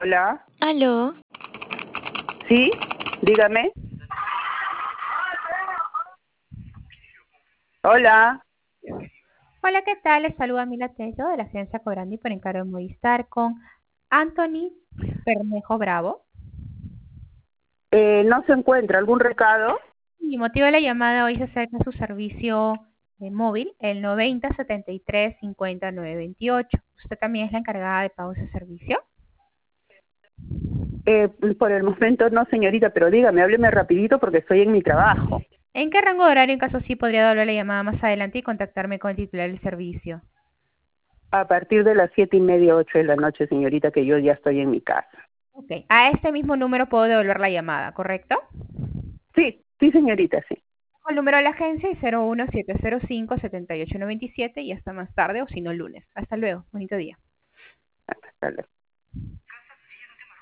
Hola, Aló, sí, dígame. Hola, Hola, ¿qué tal? Les saluda Mila Tello de la Ciencia Cobrandi por encargo de Movistar con Anthony Bermejo Bravo. no se encuentra algún recado. Mi motivo de la llamada hoy se acerca a su servicio móvil, el 90 73 50 928. ¿Usted también es la encargada de pago de ese servicio? Por el momento no, señorita, pero dígame, hábleme rapidito porque estoy en mi trabajo. ¿En qué rango de horario, en caso sí, podría darle la llamada más adelante y contactarme con el titular del servicio? A partir de las 7:30, 8 de la noche, señorita, que yo ya estoy en mi casa. Ok, a este mismo número puedo devolver la llamada, ¿correcto? Sí, sí, señorita, sí. El número de la agencia es 01705 7897 y hasta más tarde o si no lunes. Hasta luego. Bonito día. Hasta luego.